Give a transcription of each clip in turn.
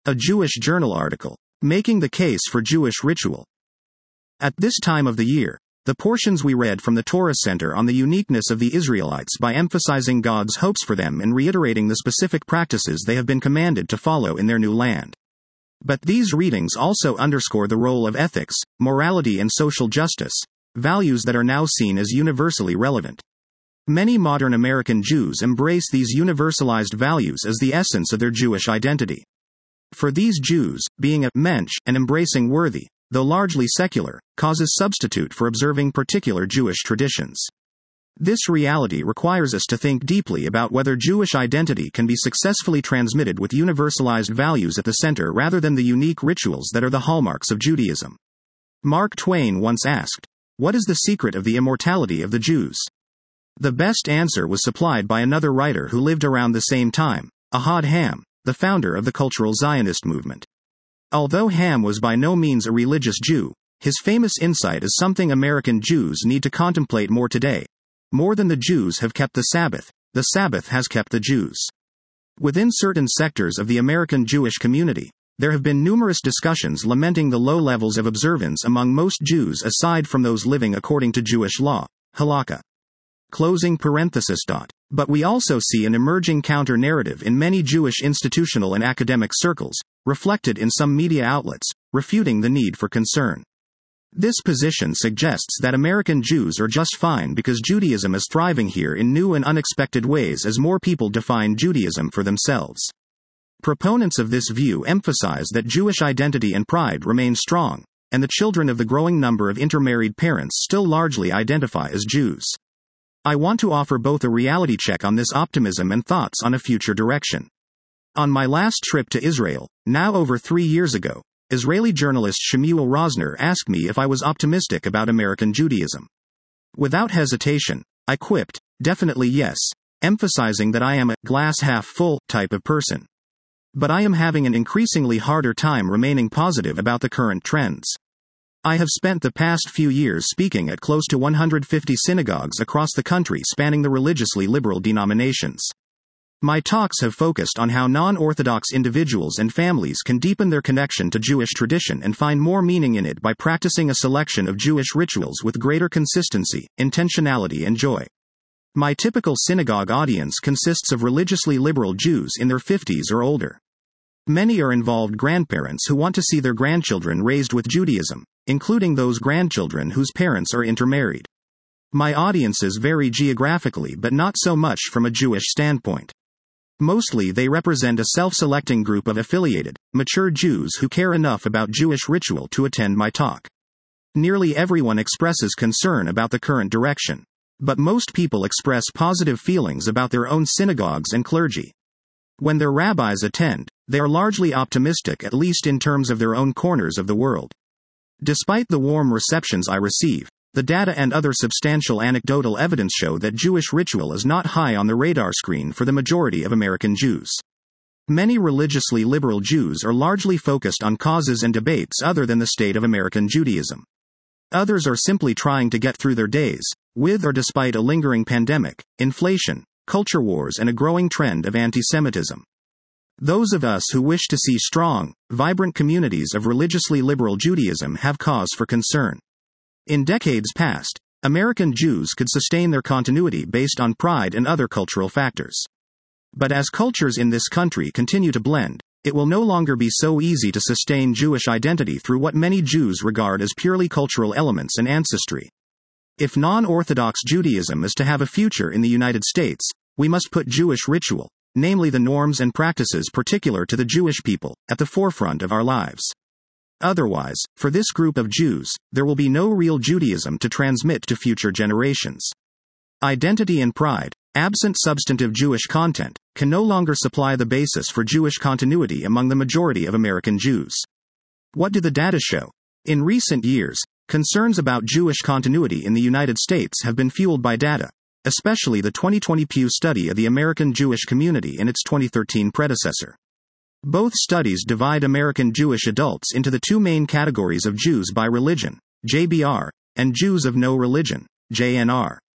A Jewish Journal article. Making the Case for Jewish Ritual. At this time of the year, the portions we read from the Torah center on the uniqueness of the Israelites by emphasizing God's hopes for them and reiterating the specific practices they have been commanded to follow in their new land. But these readings also underscore the role of ethics, morality and social justice, values that are now seen as universally relevant. Many modern American Jews embrace these universalized values as the essence of their Jewish identity. For these Jews, being a mensch and embracing worthy, though largely secular, causes substitute for observing particular Jewish traditions. This reality requires us to think deeply about whether Jewish identity can be successfully transmitted with universalized values at the center rather than the unique rituals that are the hallmarks of Judaism. Mark Twain once asked, "What is the secret of the immortality of the Jews?" The best answer was supplied by another writer who lived around the same time, Ahad Ham, the founder of the cultural Zionist movement. Although Ham was by no means a religious Jew, his famous insight is something American Jews need to contemplate more today. More than the Jews have kept the Sabbath has kept the Jews. Within certain sectors of the American Jewish community, there have been numerous discussions lamenting the low levels of observance among most Jews aside from those living according to Jewish law, halakha. But we also see an emerging counter-narrative in many Jewish institutional and academic circles, reflected in some media outlets, refuting the need for concern. This position suggests that American Jews are just fine because Judaism is thriving here in new and unexpected ways as more people define Judaism for themselves. Proponents of this view emphasize that Jewish identity and pride remain strong, and the children of the growing number of intermarried parents still largely identify as Jews. I want to offer both a reality check on this optimism and thoughts on a future direction. On my last trip to Israel, now over 3 years ago, Israeli journalist Shemuel Rosner asked me if I was optimistic about American Judaism. Without hesitation, I quipped, "Definitely yes," emphasizing that I am a glass-half-full type of person. But I am having an increasingly harder time remaining positive about the current trends. I have spent the past few years speaking at close to 150 synagogues across the country spanning the religiously liberal denominations. My talks have focused on how non-Orthodox individuals and families can deepen their connection to Jewish tradition and find more meaning in it by practicing a selection of Jewish rituals with greater consistency, intentionality and joy. My typical synagogue audience consists of religiously liberal Jews in their 50s or older. Many are involved grandparents who want to see their grandchildren raised with Judaism, including those grandchildren whose parents are intermarried. My audiences vary geographically but not so much from a Jewish standpoint. Mostly they represent a self-selecting group of affiliated, mature Jews who care enough about Jewish ritual to attend my talk. Nearly everyone expresses concern about the current direction. But most people express positive feelings about their own synagogues and clergy. When their rabbis attend, they are largely optimistic at least in terms of their own corners of the world. Despite the warm receptions I receive, the data and other substantial anecdotal evidence show that Jewish ritual is not high on the radar screen for the majority of American Jews. Many religiously liberal Jews are largely focused on causes and debates other than the state of American Judaism. Others are simply trying to get through their days, with or despite a lingering pandemic, inflation, culture wars and a growing trend of anti-Semitism. Those of us who wish to see strong, vibrant communities of religiously liberal Judaism have cause for concern. In decades past, American Jews could sustain their continuity based on pride and other cultural factors. But as cultures in this country continue to blend, it will no longer be so easy to sustain Jewish identity through what many Jews regard as purely cultural elements and ancestry. If non-Orthodox Judaism is to have a future in the United States, we must put Jewish ritual, namely the norms and practices particular to the Jewish people, at the forefront of our lives. Otherwise, for this group of Jews, there will be no real Judaism to transmit to future generations. Identity and pride, absent substantive Jewish content, can no longer supply the basis for Jewish continuity among the majority of American Jews. What do the data show? In recent years, concerns about Jewish continuity in the United States have been fueled by data, especially the 2020 Pew study of the American Jewish community and its 2013 predecessor. Both studies divide American Jewish adults into the two main categories of Jews by religion, JBR, and Jews of no religion, JNR.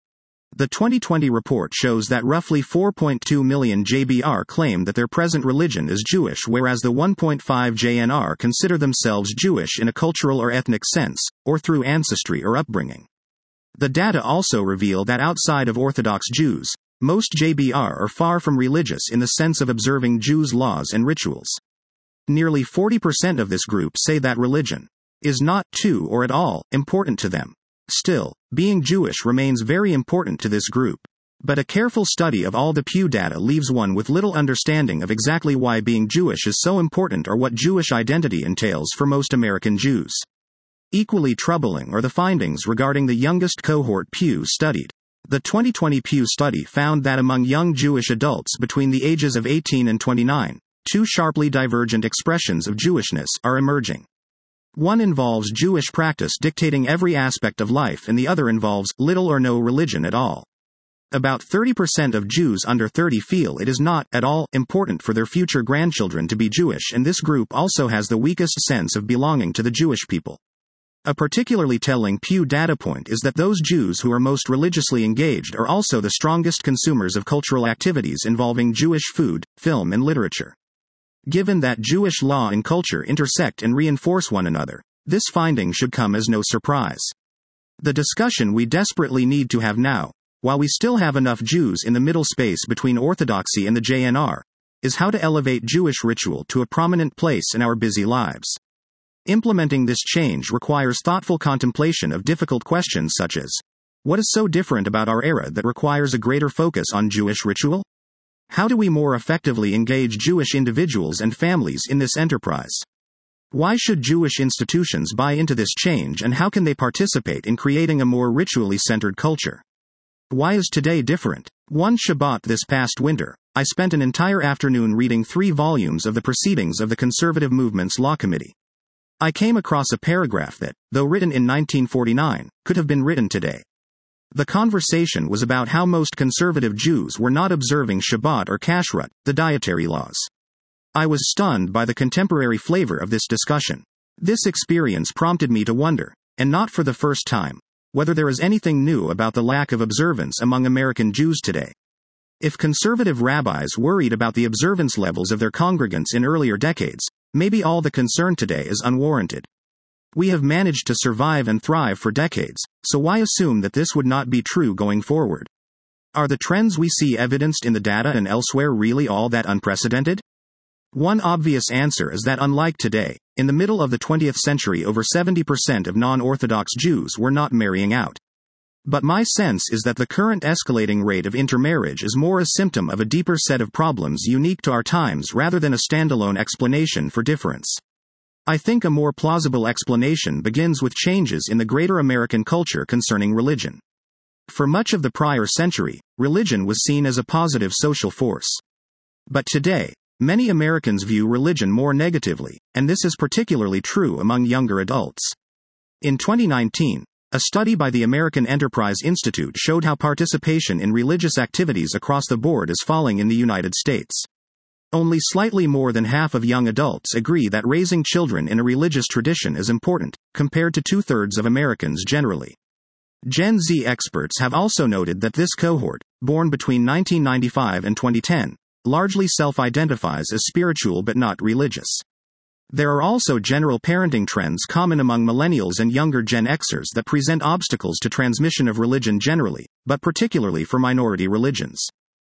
The 2020 report shows that roughly 4.2 million JBR claim that their present religion is Jewish, whereas the 1.5 JNR consider themselves Jewish in a cultural or ethnic sense, or through ancestry or upbringing. The data also reveal that outside of Orthodox Jews, most JBR are far from religious in the sense of observing Jews' laws and rituals. Nearly 40% of this group say that religion is not, too or at all, important to them. Still, being Jewish remains very important to this group. But a careful study of all the Pew data leaves one with little understanding of exactly why being Jewish is so important or what Jewish identity entails for most American Jews. Equally troubling are the findings regarding the youngest cohort Pew studied. The 2020 Pew study found that among young Jewish adults between the ages of 18 and 29, two sharply divergent expressions of Jewishness are emerging. One involves Jewish practice dictating every aspect of life, and the other involves little or no religion at all. About 30% of Jews under 30 feel it is not at all important for their future grandchildren to be Jewish, and this group also has the weakest sense of belonging to the Jewish people. A particularly telling Pew data point is that those Jews who are most religiously engaged are also the strongest consumers of cultural activities involving Jewish food, film, and literature. Given that Jewish law and culture intersect and reinforce one another, this finding should come as no surprise. The discussion we desperately need to have now, while we still have enough Jews in the middle space between Orthodoxy and the JNR, is how to elevate Jewish ritual to a prominent place in our busy lives. Implementing this change requires thoughtful contemplation of difficult questions such as, what is so different about our era that requires a greater focus on Jewish ritual? How do we more effectively engage Jewish individuals and families in this enterprise? Why should Jewish institutions buy into this change, and how can they participate in creating a more ritually centered culture? Why is today different? One Shabbat this past winter, I spent an entire afternoon reading 3 volumes of the Proceedings of the Conservative Movement's Law Committee. I came across a paragraph that, though written in 1949, could have been written today. The conversation was about how most conservative Jews were not observing Shabbat or Kashrut, the dietary laws. I was stunned by the contemporary flavor of this discussion. This experience prompted me to wonder, and not for the first time, whether there is anything new about the lack of observance among American Jews today. If conservative rabbis worried about the observance levels of their congregants in earlier decades, maybe all the concern today is unwarranted. We have managed to survive and thrive for decades, so why assume that this would not be true going forward? Are the trends we see evidenced in the data and elsewhere really all that unprecedented? One obvious answer is that unlike today, in the middle of the 20th century over 70% of non-Orthodox Jews were not marrying out. But my sense is that the current escalating rate of intermarriage is more a symptom of a deeper set of problems unique to our times rather than a standalone explanation for difference. I think a more plausible explanation begins with changes in the greater American culture concerning religion. For much of the prior century, religion was seen as a positive social force. But today, many Americans view religion more negatively, and this is particularly true among younger adults. In 2019, a study by the American Enterprise Institute showed how participation in religious activities across the board is falling in the United States. Only slightly more than half of young adults agree that raising children in a religious tradition is important, compared to 2/3 of Americans generally. Gen Z experts have also noted that this cohort, born between 1995 and 2010, largely self-identifies as spiritual but not religious. There are also general parenting trends common among millennials and younger Gen Xers that present obstacles to transmission of religion generally, but particularly for minority religions.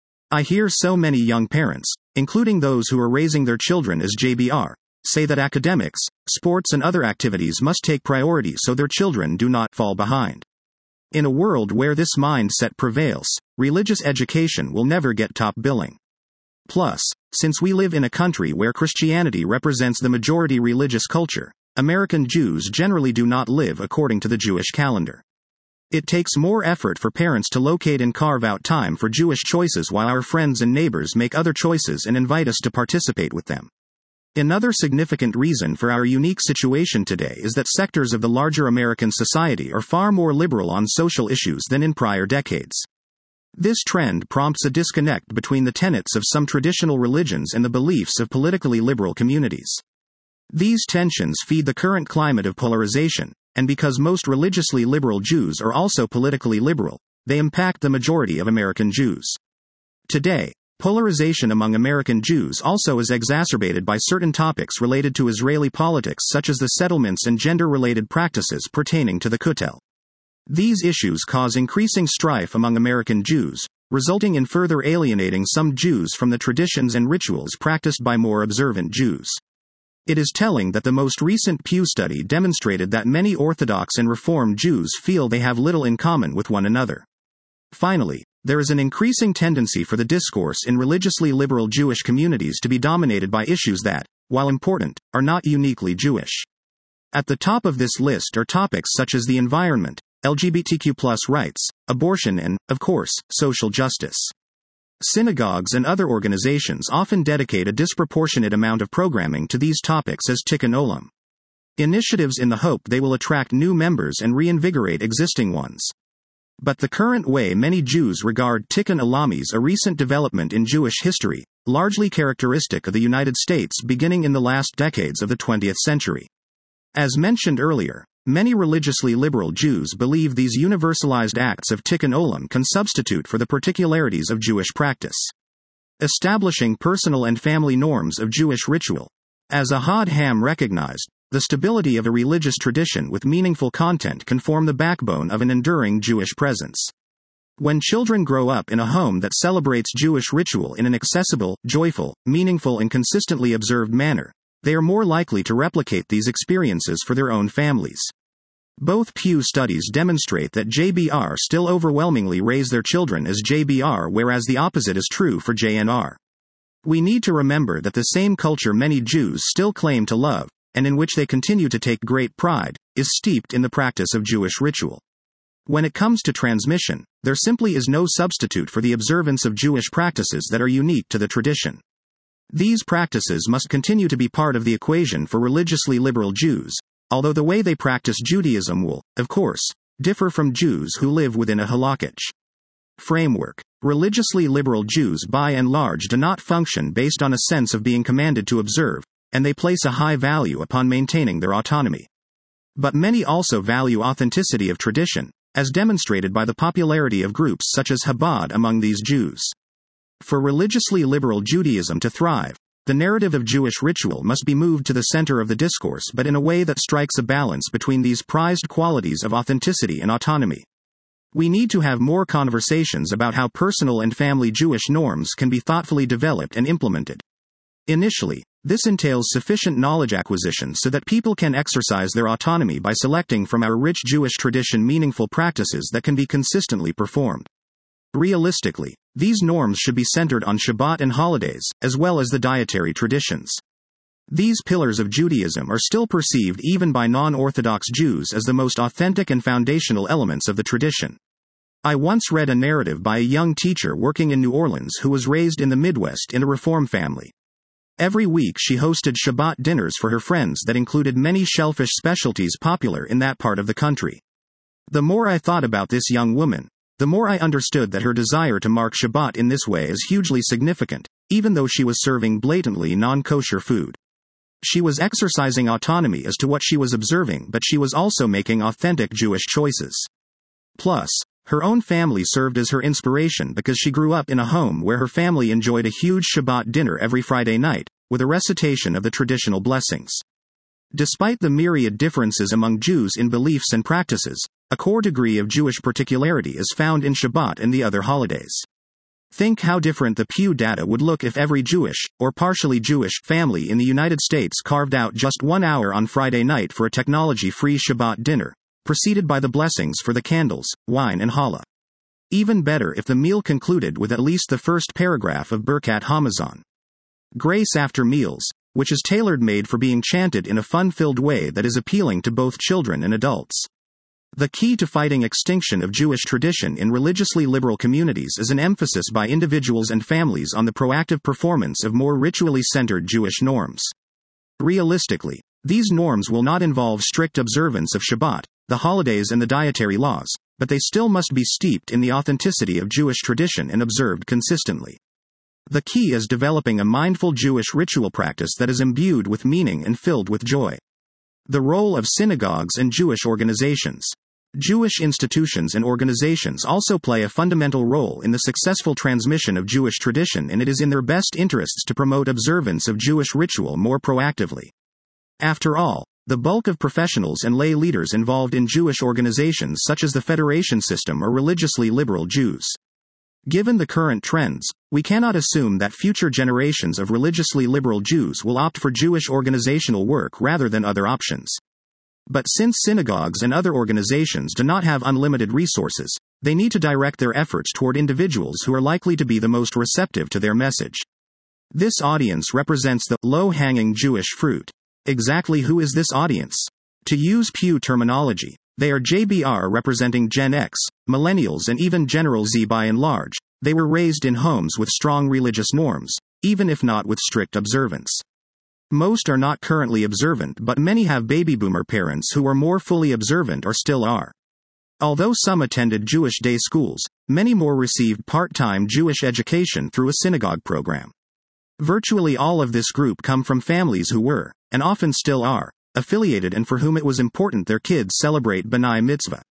I hear so many young parents, including those who are raising their children as JBR, say that academics, sports and other activities must take priority so their children do not fall behind. In a world where this mindset prevails, religious education will never get top billing. Plus, since we live in a country where Christianity represents the majority religious culture, American Jews generally do not live according to the Jewish calendar. It takes more effort for parents to locate and carve out time for Jewish choices while our friends and neighbors make other choices and invite us to participate with them. Another significant reason for our unique situation today is that sectors of the larger American society are far more liberal on social issues than in prior decades. This trend prompts a disconnect between the tenets of some traditional religions and the beliefs of politically liberal communities. These tensions feed the current climate of polarization, and because most religiously liberal Jews are also politically liberal, they impact the majority of American Jews. Today, polarization among American Jews also is exacerbated by certain topics related to Israeli politics, such as the settlements and gender-related practices pertaining to the Kotel. These issues cause increasing strife among American Jews, resulting in further alienating some Jews from the traditions and rituals practiced by more observant Jews. It is telling that the most recent Pew study demonstrated that many Orthodox and Reform Jews feel they have little in common with one another. Finally, there is an increasing tendency for the discourse in religiously liberal Jewish communities to be dominated by issues that, while important, are not uniquely Jewish. At the top of this list are topics such as the environment, LGBTQ+ rights, abortion and, of course, social justice. Synagogues and other organizations often dedicate a disproportionate amount of programming to these topics as Tikkun Olam initiatives in the hope they will attract new members and reinvigorate existing ones. But the current way many Jews regard Tikkun Olam is a recent development in Jewish history, largely characteristic of the United States beginning in the last decades of the 20th century. As mentioned earlier, many religiously liberal Jews believe these universalized acts of Tikkun Olam can substitute for the particularities of Jewish practice, establishing personal and family norms of Jewish ritual. As Ahad Ham recognized, the stability of a religious tradition with meaningful content can form the backbone of an enduring Jewish presence. When children grow up in a home that celebrates Jewish ritual in an accessible, joyful, meaningful and consistently observed manner, they are more likely to replicate these experiences for their own families. Both Pew studies demonstrate that JBR still overwhelmingly raise their children as JBR, whereas the opposite is true for JNR. We need to remember that the same culture many Jews still claim to love, and in which they continue to take great pride, is steeped in the practice of Jewish ritual. When it comes to transmission, there simply is no substitute for the observance of Jewish practices that are unique to the tradition. These practices must continue to be part of the equation for religiously liberal Jews, although the way they practice Judaism will, of course, differ from Jews who live within a halakhic framework. Religiously liberal Jews by and large do not function based on a sense of being commanded to observe, and they place a high value upon maintaining their autonomy. But many also value authenticity of tradition, as demonstrated by the popularity of groups such as Chabad among these Jews. For religiously liberal Judaism to thrive, the narrative of Jewish ritual must be moved to the center of the discourse, but in a way that strikes a balance between these prized qualities of authenticity and autonomy. We need to have more conversations about how personal and family Jewish norms can be thoughtfully developed and implemented. Initially, this entails sufficient knowledge acquisition so that people can exercise their autonomy by selecting from our rich Jewish tradition meaningful practices that can be consistently performed. Realistically, these norms should be centered on Shabbat and holidays, as well as the dietary traditions. These pillars of Judaism are still perceived even by non-Orthodox Jews as the most authentic and foundational elements of the tradition. I once read a narrative by a young teacher working in New Orleans who was raised in the Midwest in a Reform family. Every week she hosted Shabbat dinners for her friends that included many shellfish specialties popular in that part of the country. The more I thought about this young woman, the more I understood that her desire to mark Shabbat in this way is hugely significant, even though she was serving blatantly non-kosher food. She was exercising autonomy as to what she was observing, but she was also making authentic Jewish choices. Plus, her own family served as her inspiration because she grew up in a home where her family enjoyed a huge Shabbat dinner every Friday night, with a recitation of the traditional blessings. Despite the myriad differences among Jews in beliefs and practices, a core degree of Jewish particularity is found in Shabbat and the other holidays. Think how different the Pew data would look if every Jewish, or partially Jewish, family in the United States carved out just 1 hour on Friday night for a technology-free Shabbat dinner, preceded by the blessings for the candles, wine and challah. Even better if the meal concluded with at least the first paragraph of Birkat Hamazon. Grace after meals, which is tailor-made for being chanted in a fun-filled way that is appealing to both children and adults. The key to fighting extinction of Jewish tradition in religiously liberal communities is an emphasis by individuals and families on the proactive performance of more ritually centered Jewish norms. Realistically, these norms will not involve strict observance of Shabbat, the holidays and the dietary laws, but they still must be steeped in the authenticity of Jewish tradition and observed consistently. The key is developing a mindful Jewish ritual practice that is imbued with meaning and filled with joy. The role of synagogues and Jewish organizations. Jewish institutions and organizations also play a fundamental role in the successful transmission of Jewish tradition, and it is in their best interests to promote observance of Jewish ritual more proactively. After all, the bulk of professionals and lay leaders involved in Jewish organizations such as the Federation system are religiously liberal Jews. Given the current trends, we cannot assume that future generations of religiously liberal Jews will opt for Jewish organizational work rather than other options. But since synagogues and other organizations do not have unlimited resources, they need to direct their efforts toward individuals who are likely to be the most receptive to their message. This audience represents the low-hanging Jewish fruit. Exactly who is this audience? To use Pew terminology, they are JBR representing Gen X, Millennials, and even General Z. By and large, they were raised in homes with strong religious norms, even if not with strict observance. Most are not currently observant, but many have baby boomer parents who are more fully observant or still are. Although some attended Jewish day schools, many more received part-time Jewish education through a synagogue program. Virtually all of this group come from families who were, and often still are, affiliated and for whom it was important their kids celebrate B'nai Mitzvah.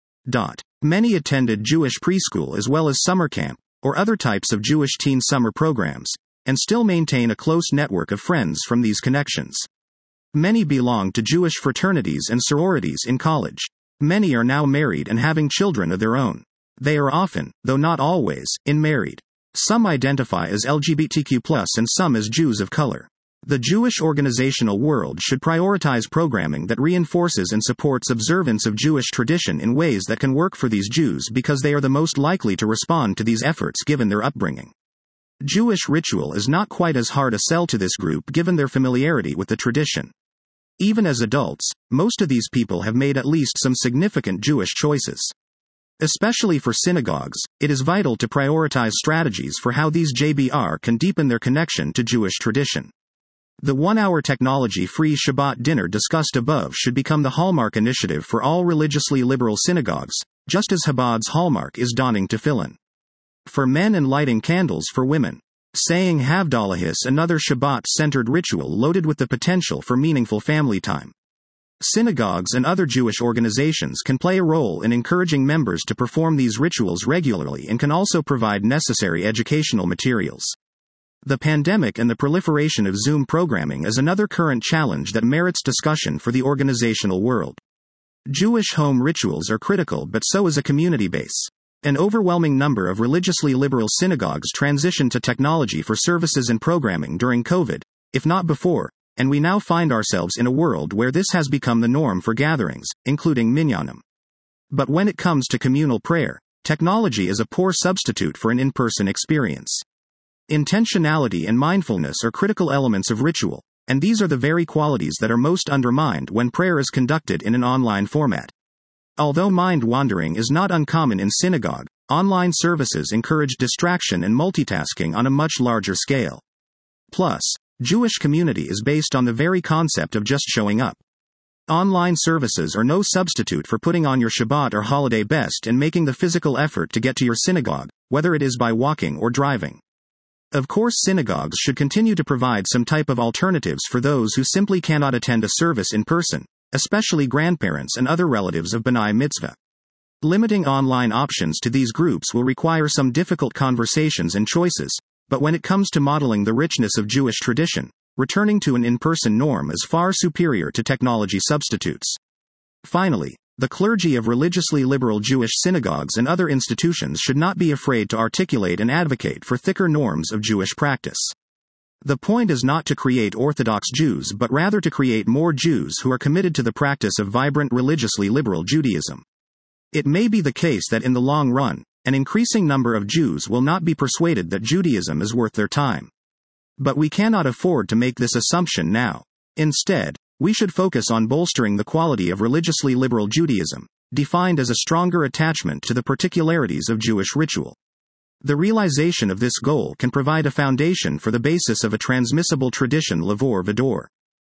Many attended Jewish preschool as well as summer camp, or other types of Jewish teen summer programs, and still maintain a close network of friends from these connections. Many belong to Jewish fraternities and sororities in college. Many are now married and having children of their own. They are often, though not always, unmarried. Some identify as LGBTQ+, and some as Jews of color. The Jewish organizational world should prioritize programming that reinforces and supports observance of Jewish tradition in ways that can work for these Jews because they are the most likely to respond to these efforts given their upbringing. Jewish ritual is not quite as hard a sell to this group given their familiarity with the tradition. Even as adults, most of these people have made at least some significant Jewish choices. Especially for synagogues, it is vital to prioritize strategies for how these JBR can deepen their connection to Jewish tradition. The 1-hour technology-free Shabbat dinner discussed above should become the hallmark initiative for all religiously liberal synagogues, just as Chabad's hallmark is donning tefillin. For men and lighting candles for women. Saying Havdalahis, another Shabbat-centered ritual loaded with the potential for meaningful family time. Synagogues and other Jewish organizations can play a role in encouraging members to perform these rituals regularly and can also provide necessary educational materials. The pandemic and the proliferation of Zoom programming is another current challenge that merits discussion for the organizational world. Jewish home rituals are critical, but so is a community base. An overwhelming number of religiously liberal synagogues transitioned to technology for services and programming during COVID, if not before, and we now find ourselves in a world where this has become the norm for gatherings, including minyanim. But when it comes to communal prayer, technology is a poor substitute for an in-person experience. Intentionality and mindfulness are critical elements of ritual, and these are the very qualities that are most undermined when prayer is conducted in an online format. Although mind wandering is not uncommon in synagogue, online services encourage distraction and multitasking on a much larger scale. Plus, Jewish community is based on the very concept of just showing up. Online services are no substitute for putting on your Shabbat or holiday best and making the physical effort to get to your synagogue, whether it is by walking or driving. Of course, synagogues should continue to provide some type of alternatives for those who simply cannot attend a service in person, especially grandparents and other relatives of B'nai Mitzvah. Limiting online options to these groups will require some difficult conversations and choices, but when it comes to modeling the richness of Jewish tradition, returning to an in-person norm is far superior to technology substitutes. Finally, the clergy of religiously liberal Jewish synagogues and other institutions should not be afraid to articulate and advocate for thicker norms of Jewish practice. The point is not to create Orthodox Jews but rather to create more Jews who are committed to the practice of vibrant religiously liberal Judaism. It may be the case that in the long run, an increasing number of Jews will not be persuaded that Judaism is worth their time. But we cannot afford to make this assumption now. Instead, we should focus on bolstering the quality of religiously liberal Judaism, defined as a stronger attachment to the particularities of Jewish ritual. The realization of this goal can provide a foundation for the basis of a transmissible tradition Lavor Vador.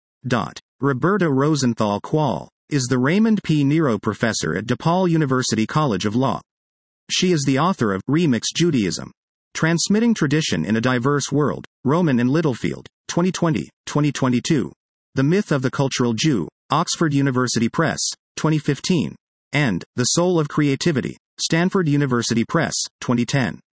Roberta Rosenthal Qual is the Raymond P. Nero Professor at DePaul University College of Law. She is the author of Remix Judaism, Transmitting Tradition in a Diverse World, Rowman and Littlefield, 2020-2022. The Myth of the Cultural Jew, Oxford University Press, 2015. and The Soul of Creativity, Stanford University Press, 2010.